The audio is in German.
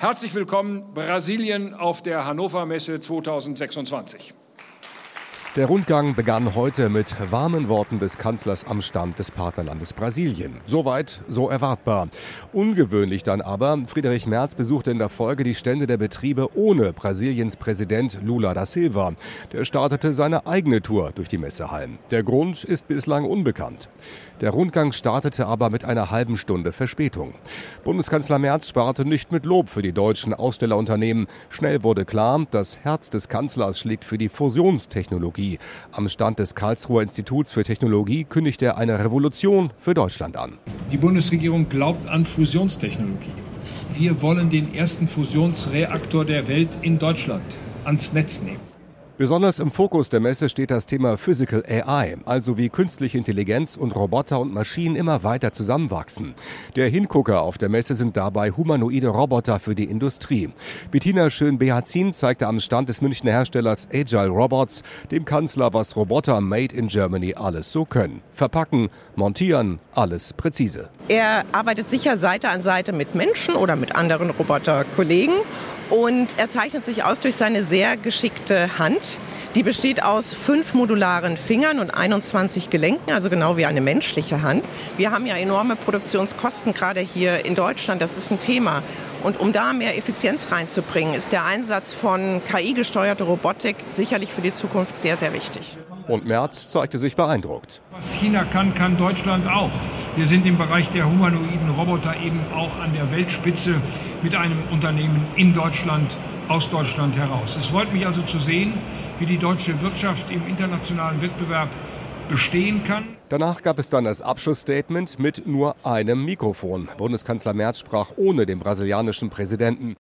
Herzlich willkommen Brasilien auf der Hannover Messe 2026. Der Rundgang begann heute mit warmen Worten des Kanzlers am Stand des Partnerlandes Brasilien. Soweit, so erwartbar. Ungewöhnlich dann aber, Friedrich Merz besuchte in der Folge die Stände der Betriebe ohne Brasiliens Präsident Lula da Silva. Der startete seine eigene Tour durch die Messehallen. Der Grund ist bislang unbekannt. Der Rundgang startete aber mit einer halben Stunde Verspätung. Bundeskanzler Merz sparte nicht mit Lob für die deutschen Ausstellerunternehmen. Schnell wurde klar, das Herz des Kanzlers schlägt für die Fusionstechnologie. Am Stand des Karlsruher Instituts für Technologie kündigt er eine Revolution für Deutschland an. Die Bundesregierung glaubt an Fusionstechnologie. Wir wollen den ersten Fusionsreaktor der Welt in Deutschland ans Netz nehmen. Besonders im Fokus der Messe steht das Thema Physical AI, also wie künstliche Intelligenz und Roboter und Maschinen immer weiter zusammenwachsen. Der Hingucker auf der Messe sind dabei humanoide Roboter für die Industrie. Bettina Schön-Behazin zeigte am Stand des Münchner Herstellers Agile Robots dem Kanzler, was Roboter made in Germany alles so können. Verpacken, montieren, alles präzise. Er arbeitet sicher Seite an Seite mit Menschen oder mit anderen Roboterkollegen. Und er zeichnet sich aus durch seine sehr geschickte Hand. Die besteht aus 5 modularen Fingern und 21 Gelenken, also genau wie eine menschliche Hand. Wir haben ja enorme Produktionskosten, gerade hier in Deutschland, das ist ein Thema. Und um da mehr Effizienz reinzubringen, ist der Einsatz von KI-gesteuerter Robotik sicherlich für die Zukunft sehr, sehr wichtig. Und Merz zeigte sich beeindruckt. Was China kann, kann Deutschland auch. Wir sind im Bereich der humanoiden Roboter eben auch an der Weltspitze mit einem Unternehmen in Deutschland, aus Deutschland heraus. Es freut mich also zu sehen, wie die deutsche Wirtschaft im internationalen Wettbewerb bestehen kann. Danach gab es dann das Abschlussstatement mit nur einem Mikrofon. Bundeskanzler Merz sprach ohne den brasilianischen Präsidenten.